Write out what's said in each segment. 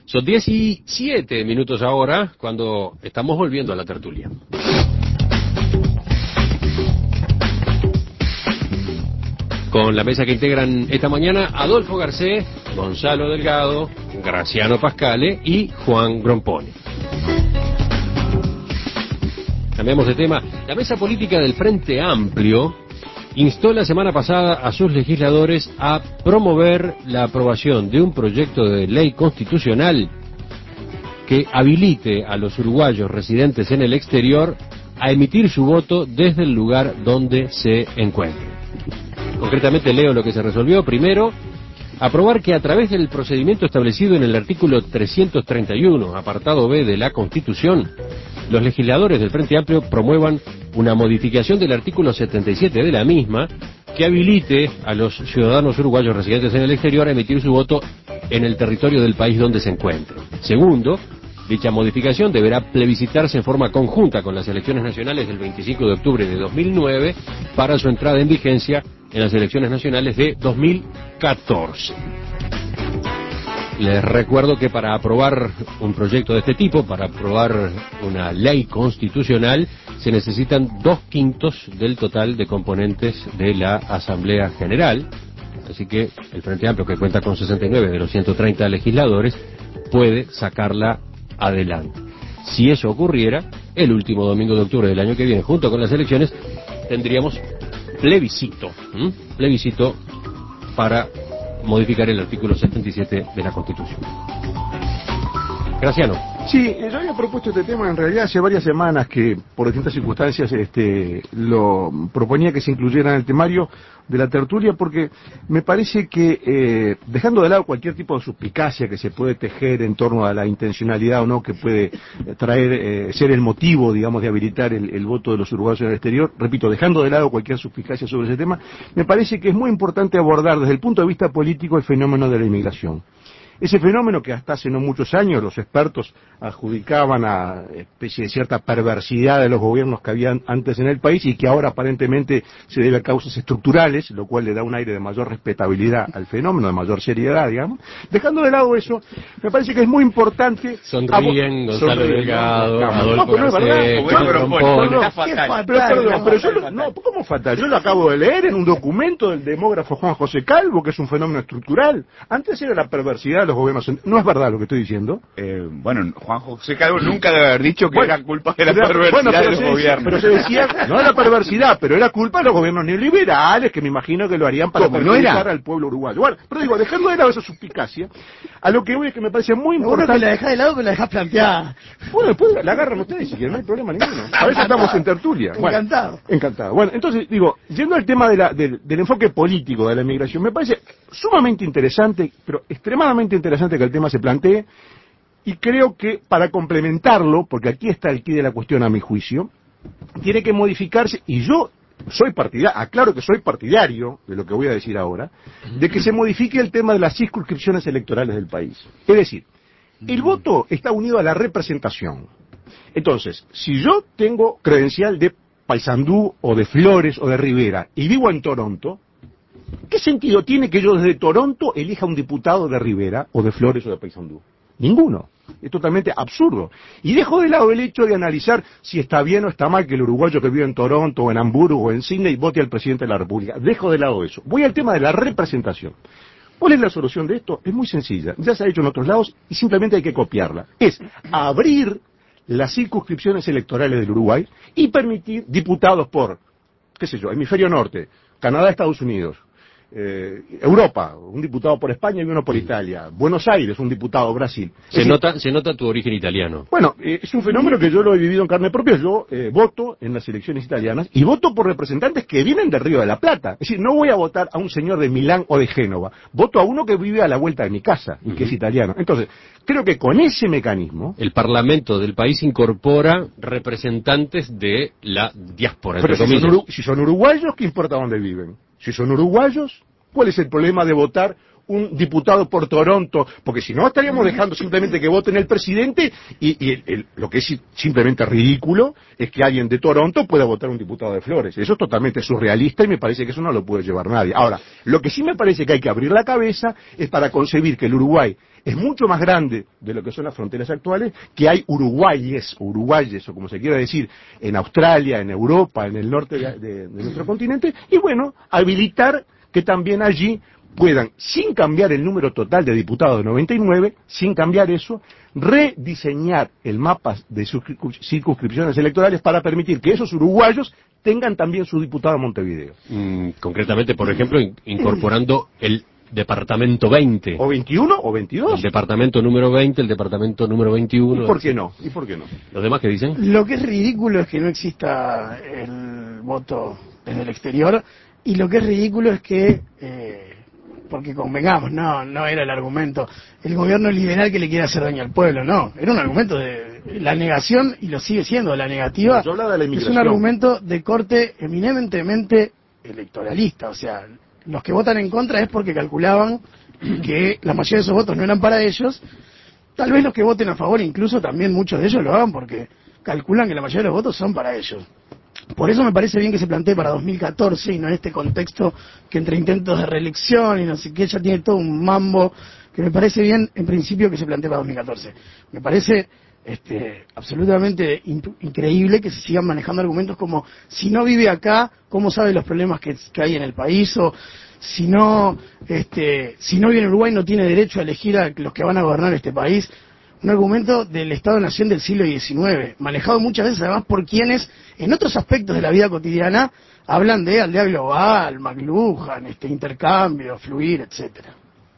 Son 17 minutos ahora, cuando estamos volviendo a la tertulia. Con la mesa que integran esta mañana Adolfo Garcés, Gonzalo Delgado, Graciano Pascale y Juan Grompone. Cambiamos de tema. La mesa política del Frente Amplio instó la semana pasada a sus legisladores a promover la aprobación de un proyecto de ley constitucional que habilite a los uruguayos residentes en el exterior a emitir su voto desde el lugar donde se encuentren. Concretamente leo lo que se resolvió. Primero, aprobar que a través del procedimiento establecido en el artículo 331, apartado B de la Constitución, los legisladores del Frente Amplio promuevan una modificación del artículo 77 de la misma que habilite a los ciudadanos uruguayos residentes en el exterior a emitir su voto en el territorio del país donde se encuentren. Segundo, dicha modificación deberá plebiscitarse en forma conjunta con las elecciones nacionales del 25 de octubre de 2009 para su entrada en vigencia en las elecciones nacionales de 2014. Les recuerdo que para aprobar un proyecto de este tipo, para aprobar una ley constitucional, se necesitan 2/5 del total de componentes de la Asamblea General. Así que el Frente Amplio, que cuenta con 69 de los 130 legisladores, puede sacarla adelante. Si eso ocurriera, el último domingo de octubre del año que viene, junto con las elecciones, tendríamos plebiscito para modificar el artículo 77 de la Constitución. Graciano. Sí, yo había propuesto este tema en realidad hace varias semanas, que por distintas circunstancias lo proponía que se incluyera en el temario de la tertulia, porque me parece que dejando de lado cualquier tipo de suspicacia que se puede tejer en torno a la intencionalidad o no que puede traer, ser el motivo, digamos, de habilitar el voto de los uruguayos en el exterior, repito, dejando de lado cualquier suspicacia sobre ese tema, me parece que es muy importante abordar desde el punto de vista político el fenómeno de la inmigración. Ese fenómeno que hasta hace no muchos años los expertos adjudicaban a especie de cierta perversidad de los gobiernos que habían antes en el país y que ahora aparentemente se debe a causas estructurales, lo cual le da un aire de mayor respetabilidad al fenómeno, de mayor seriedad, digamos. Dejando de lado eso, me parece que es muy importante... Sonríen, Gonzalo Delgado, Adolfo Garcés, Grompone. No, ¿cómo fatal? Yo lo acabo de leer en un documento del demógrafo Juan José Calvo, que es un fenómeno estructural. Antes era la perversidad de los gobiernos. ¿No es verdad lo que estoy diciendo? Bueno, Juan José Calvo nunca debe haber dicho que era culpa de la perversidad de los gobiernos. Pero se decía, no era perversidad, pero era culpa de los gobiernos neoliberales, que me imagino que lo harían para perjudicar al pueblo uruguayo. Bueno, pero digo, dejando de lado esa suspicacia, a lo que voy es que me parece muy importante... que la dejás de lado, pero la dejás planteada. Bueno, después la agarran ustedes si quieren, no hay problema ninguno. A veces estamos en tertulia. Encantado. Bueno, encantado. Bueno, entonces, digo, yendo al tema del enfoque político de la inmigración, me parece sumamente interesante, pero extremadamente interesante que el tema se plantee, y creo que para complementarlo, porque aquí está el quid de la cuestión a mi juicio, tiene que modificarse, y yo soy partidario, aclaro que soy partidario de lo que voy a decir ahora, de que se modifique el tema de las circunscripciones electorales del país. Es decir, el voto está unido a la representación. Entonces, si yo tengo credencial de Paysandú o de Flores o de Rivera y vivo en Toronto, ¿qué sentido tiene que yo desde Toronto elija un diputado de Rivera o de Flores o de Paysandú? Ninguno. Es totalmente absurdo. Y dejo de lado el hecho de analizar si está bien o está mal que el uruguayo que vive en Toronto o en Hamburgo o en Sydney vote al presidente de la República. Dejo de lado eso. Voy al tema de la representación. ¿Cuál es la solución de esto? Es muy sencilla. Ya se ha hecho en otros lados y simplemente hay que copiarla. Es abrir las circunscripciones electorales del Uruguay y permitir diputados por, qué sé yo, hemisferio norte, Canadá, Estados Unidos, Europa, un diputado por España y uno por Italia, Buenos Aires, un diputado Brasil. Se nota tu origen italiano. Bueno, es un fenómeno que yo lo he vivido en carne propia. Yo voto en las elecciones italianas y voto por representantes que vienen del Río de la Plata. Es decir, no voy a votar a un señor de Milán o de Génova, voto a uno que vive a la vuelta de mi casa y que es italiano. Entonces, creo que con ese mecanismo... El Parlamento del país incorpora representantes de la diáspora. Pero si son uruguayos, ¿qué importa dónde viven? Si son uruguayos, ¿cuál es el problema de votar un diputado por Toronto, porque si no estaríamos dejando simplemente que voten el presidente lo que es simplemente ridículo es que alguien de Toronto pueda votar un diputado de Flores. Eso es totalmente surrealista y me parece que eso no lo puede llevar nadie. Ahora, lo que sí me parece que hay que abrir la cabeza es para concebir que el Uruguay es mucho más grande de lo que son las fronteras actuales, que hay uruguayes, o como se quiera decir, en Australia, en Europa, en el norte de nuestro continente, y bueno, habilitar que también allí puedan, sin cambiar el número total de diputados de 99, sin cambiar eso, rediseñar el mapa de sus circunscripciones electorales para permitir que esos uruguayos tengan también su diputado a Montevideo. Concretamente, por ejemplo, incorporando el departamento 20. O 21 o 22. El departamento número 20, el departamento número 21. ¿Y por qué no? ¿Y por qué no? ¿Los demás qué dicen? Lo que es ridículo es que no exista el voto desde el exterior, y lo que es ridículo es que, porque convengamos, no era el argumento, el gobierno liberal que le quiere hacer daño al pueblo, no, era un argumento de la negación, y lo sigue siendo, la negativa, yo hablaba de la es inmigración. un argumento de corte eminentemente electoralista, o sea, los que votan en contra es porque calculaban que la mayoría de esos votos no eran para ellos. Tal vez los que voten a favor, incluso también muchos de ellos lo hagan porque calculan que la mayoría de los votos son para ellos. Por eso me parece bien que se plantee para 2014 y no en este contexto que entre intentos de reelección y no sé qué, ya tiene todo un mambo, que me parece bien en principio que se plantee para 2014. Me parece absolutamente increíble que se sigan manejando argumentos como si no vive acá, ¿cómo sabe los problemas que hay en el país? O si no vive en Uruguay no tiene derecho a elegir a los que van a gobernar este país. Un argumento del Estado-Nación del siglo XIX, manejado muchas veces además por quienes en otros aspectos de la vida cotidiana hablan de aldea global, McLuhan, intercambio, fluir, etcétera.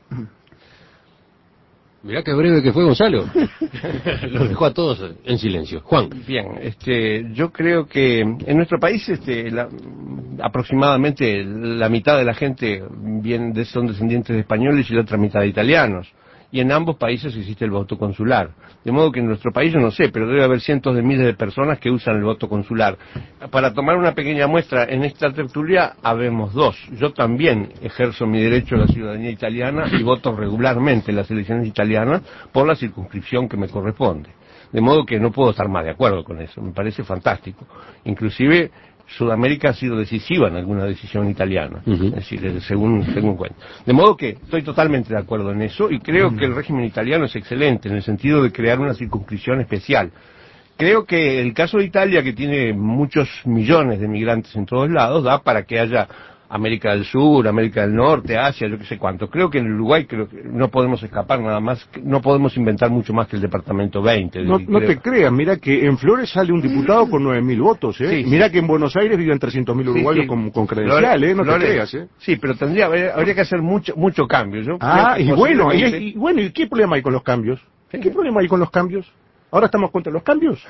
Mirá qué breve que fue Gonzalo. Los dejó a todos en silencio. Juan. Bien, yo creo que en nuestro país aproximadamente la mitad de la gente son descendientes de españoles y la otra mitad de italianos. Y en ambos países existe el voto consular. De modo que en nuestro país, yo no sé, pero debe haber cientos de miles de personas que usan el voto consular. Para tomar una pequeña muestra, en esta tertulia habemos dos. Yo también ejerzo mi derecho a la ciudadanía italiana y voto regularmente en las elecciones italianas por la circunscripción que me corresponde. De modo que no puedo estar más de acuerdo con eso. Me parece fantástico. Inclusive Sudamérica ha sido decisiva en alguna decisión italiana, es decir, según cuento. De modo que estoy totalmente de acuerdo en eso y creo que el régimen italiano es excelente en el sentido de crear una circunscripción especial. Creo que el caso de Italia, que tiene muchos millones de migrantes en todos lados, da para que haya América del Sur, América del Norte, Asia, yo qué sé cuánto. Creo que en el Uruguay no podemos escapar nada más, no podemos inventar mucho más que el departamento 20. No te creas, mira que en Flores sale un diputado con 9.000 votos, ¿eh? Sí, mira que en Buenos Aires viven 300.000 uruguayos con credencial, ¿eh? No te creas, ¿eh? Sí, pero habría que hacer mucho cambio. ¿Y qué problema hay con los cambios? ¿Qué problema hay con los cambios? ¿Ahora estamos contra los cambios?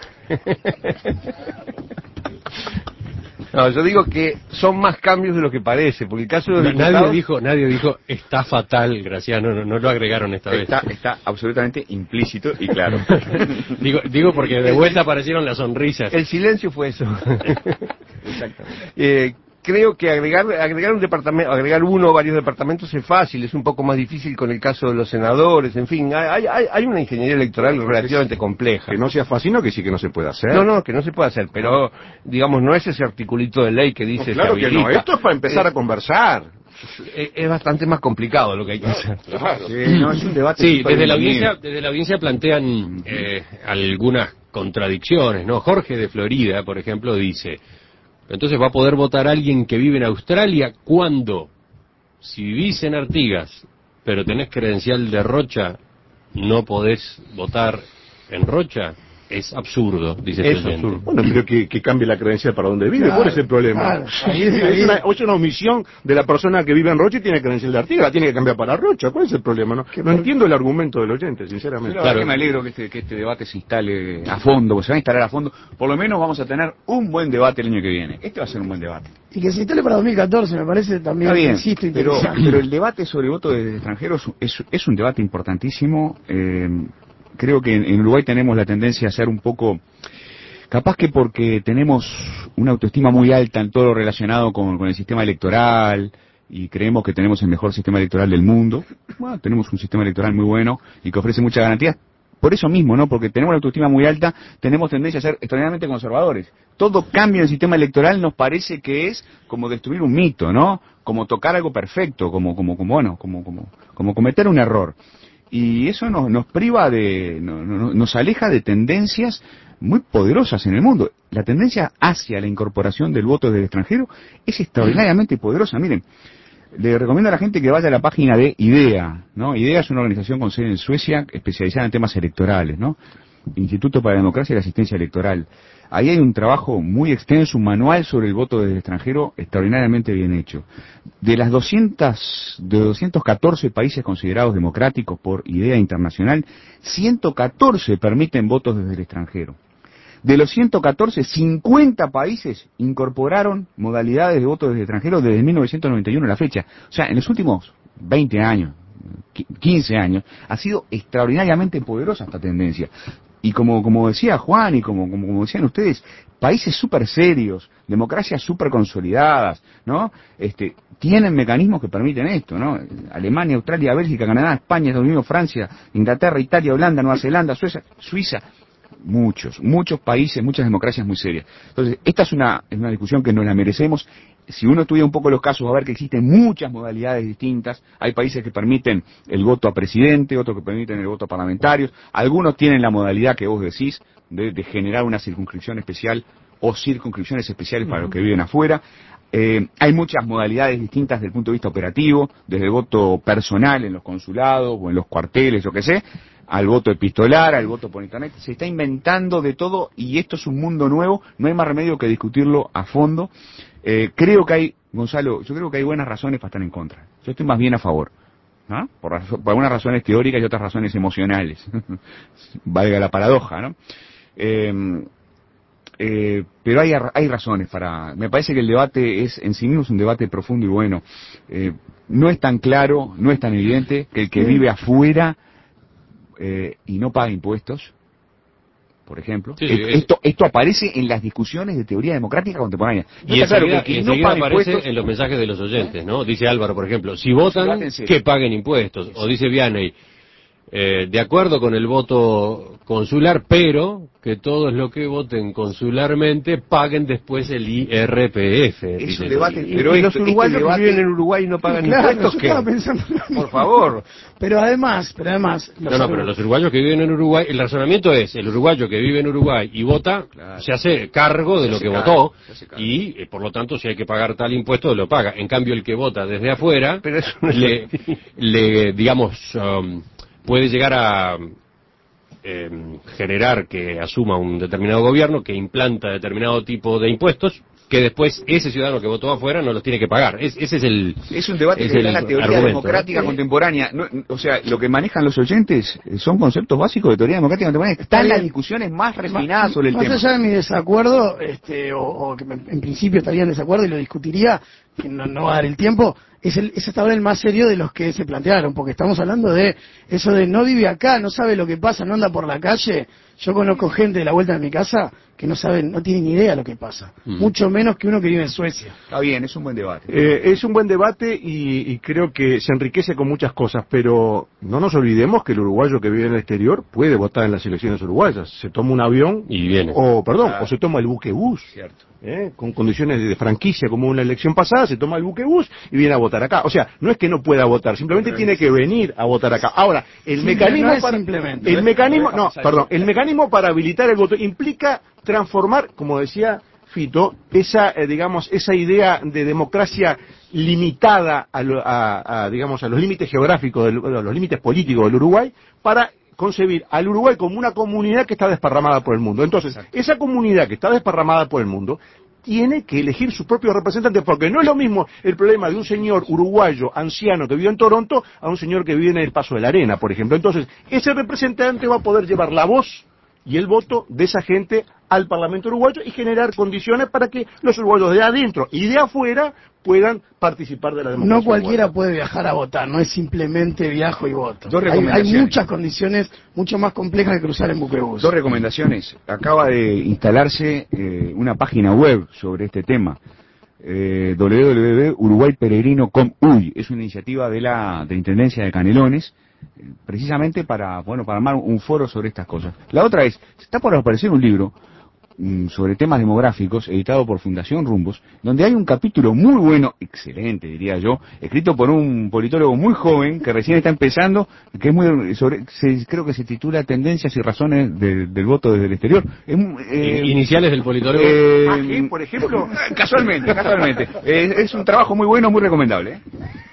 No, yo digo que son más cambios de lo que parece, porque el caso de los diputados... Nadie dijo, está fatal, Graciano, no lo agregaron esta vez. Está absolutamente implícito y claro. digo porque de vuelta aparecieron las sonrisas. El silencio fue eso. Exactamente. Creo que agregar un departamento, agregar uno o varios departamentos es fácil, es un poco más difícil con el caso de los senadores, en fin, hay una ingeniería electoral relativamente compleja. Que no sea fácil, no que sí que no se puede hacer. No, que no se puede hacer, pero digamos, no es ese articulito de ley que dice... No, claro que no, esto es para empezar a conversar. Es bastante más complicado lo que hay que hacer. Claro. Es un debate. Sí, desde la audiencia plantean algunas contradicciones, ¿no? Jorge de Florida, por ejemplo, dice... Entonces va a poder votar alguien que vive en Australia cuando, si vivís en Artigas, pero tenés credencial de Rocha, no podés votar en Rocha. Es absurdo, dice el oyente. Absurdo. Bueno, pero que cambie la credencial para donde vive, ¿cuál es el problema? Es una omisión de la persona que vive en Rocha y tiene credencial de Artigas, la tiene que cambiar para Rocha, ¿cuál es el problema? No entiendo el argumento del oyente, sinceramente. Claro, que me alegro que este debate se instale a fondo, porque se va a instalar a fondo. Por lo menos vamos a tener un buen debate el año que viene. Este va a ser un buen debate. Y que se instale para 2014, me parece también, insisto, interesante. Pero el debate sobre voto de extranjeros es un debate importantísimo. Creo que en Uruguay tenemos la tendencia a ser un poco, capaz que porque tenemos una autoestima muy alta en todo lo relacionado con el sistema electoral, y creemos que tenemos el mejor sistema electoral del mundo. Bueno, tenemos un sistema electoral muy bueno y que ofrece muchas garantías. Por eso mismo, ¿no? Porque tenemos la autoestima muy alta, tenemos tendencia a ser extraordinariamente conservadores. Todo cambio en el sistema electoral nos parece que es como destruir un mito, ¿no? Como tocar algo perfecto, como cometer un error. Y eso nos priva nos aleja de tendencias muy poderosas en el mundo. La tendencia hacia la incorporación del voto del extranjero es extraordinariamente poderosa. Miren, le recomiendo a la gente que vaya a la página de IDEA, ¿no? IDEA es una organización con sede en Suecia especializada en temas electorales, ¿no? Instituto para la Democracia y la Asistencia Electoral. Ahí hay un trabajo muy extenso, un manual sobre el voto del extranjero extraordinariamente bien hecho. De 214 países considerados democráticos por IDEA Internacional, 114 permiten votos desde el extranjero. De los 114, 50 países incorporaron modalidades de voto desde el extranjero desde 1991 a la fecha. O sea, en los últimos 20 años, 15 años, ha sido extraordinariamente poderosa esta tendencia. Y como decía Juan y como decían ustedes, países súper serios, democracias súper consolidadas, ¿no? Tienen mecanismos que permiten esto, ¿no? Alemania, Australia, Bélgica, Canadá, España, Estados Unidos, Francia, Inglaterra, Italia, Holanda, Nueva Zelanda, Suiza, muchos países, muchas democracias muy serias. Entonces, esta es una discusión que nos la merecemos. Si uno estudia un poco los casos, va a ver que existen muchas modalidades distintas. Hay países que permiten el voto a presidente, otros que permiten el voto a parlamentarios. Algunos tienen la modalidad que vos decís, de generar una circunscripción especial o circunscripciones especiales para los que viven afuera. Hay muchas modalidades distintas desde el punto de vista operativo, desde el voto personal en los consulados o en los cuarteles, yo qué sé, al voto epistolar, al voto por internet. Se está inventando de todo y esto es un mundo nuevo, no hay más remedio que discutirlo a fondo. Creo que hay, Gonzalo, yo creo que hay buenas razones para estar en contra. Yo estoy más bien a favor, ¿no? Por algunas razones teóricas y otras razones emocionales. Valga la paradoja, ¿no? Pero hay razones para... Me parece que el debate es en sí mismo es un debate profundo y bueno. No es tan claro, no es tan evidente que el que vive afuera y no paga impuestos, por ejemplo, esto aparece en las discusiones de teoría democrática contemporánea. No y enseguida, claro no aparece impuestos, en los mensajes de los oyentes, ¿no? Dice Álvaro, por ejemplo, si votan, que paguen impuestos. O dice Vianney, de acuerdo con el voto consular, pero que todos los que voten consularmente paguen después el IRPF. Es un debate, pero los uruguayos que viven en Uruguay no pagan impuestos, ¿qué? Por favor. Pero además... pero los uruguayos que viven en Uruguay, el razonamiento es, el uruguayo que vive en Uruguay y vota, claro, se hace cargo de lo que votó, y por lo tanto si hay que pagar tal impuesto, lo paga. En cambio el que vota desde afuera, pero eso le digamos... puede llegar a generar que asuma un determinado gobierno que implanta determinado tipo de impuestos que después ese ciudadano que votó afuera no los tiene que pagar. Ese es el... Es un debate que está en la teoría democrática contemporánea. No, o sea, lo que manejan los oyentes son conceptos básicos de teoría democrática contemporánea. Están las discusiones más refinadas sobre el tema. Más allá de mi desacuerdo, o que en principio estaría en desacuerdo y lo discutiría, que no va a dar el tiempo, es hasta ahora el más serio de los que se plantearon, porque estamos hablando de eso de no vive acá, no sabe lo que pasa, no anda por la calle. Yo conozco gente de la vuelta de mi casa que no saben, no tienen ni idea de lo que pasa, mucho menos que uno que vive en Suecia. Está bien, es un buen debate. Es un buen debate y creo que se enriquece con muchas cosas, pero no nos olvidemos que el uruguayo que vive en el exterior puede votar en las elecciones uruguayas. Se toma un avión y viene. O se toma el buque bus. Cierto. Con condiciones de franquicia como una elección pasada, se toma el buque bus y viene a votar acá. O sea, no es que no pueda votar, simplemente tiene que venir a votar acá. Ahora, el mecanismo para habilitar el voto implica transformar, como decía Fito, esa idea de democracia limitada a los límites geográficos, a los límites políticos del Uruguay, para concebir al Uruguay como una comunidad que está desparramada por el mundo. Entonces, esa comunidad que está desparramada por el mundo tiene que elegir sus propios representantes, porque no es lo mismo el problema de un señor uruguayo anciano que vive en Toronto a un señor que vive en el Paso de la Arena, por ejemplo. Entonces, ese representante va a poder llevar la voz y el voto de esa gente al Parlamento uruguayo y generar condiciones para que los uruguayos de adentro y de afuera puedan participar de la democracia. No cualquiera puede viajar a votar, no es simplemente viajo y voto. Hay muchas condiciones mucho más complejas que cruzar en buquebús. 2 recomendaciones. Acaba de instalarse una página web sobre este tema. www.uruguayperegrino.com.uy. Es una iniciativa de la Intendencia de Canelones, precisamente para armar un foro sobre estas cosas. La otra está por aparecer un libro sobre temas demográficos, editado por Fundación Rumbos, donde hay un capítulo muy bueno, excelente diría yo, escrito por un politólogo muy joven que recién está empezando, que es muy creo que se titula Tendencias y razones del voto desde el exterior. Iniciales del politólogo. Aquí, por ejemplo. Casualmente. Es un trabajo muy bueno, muy recomendable.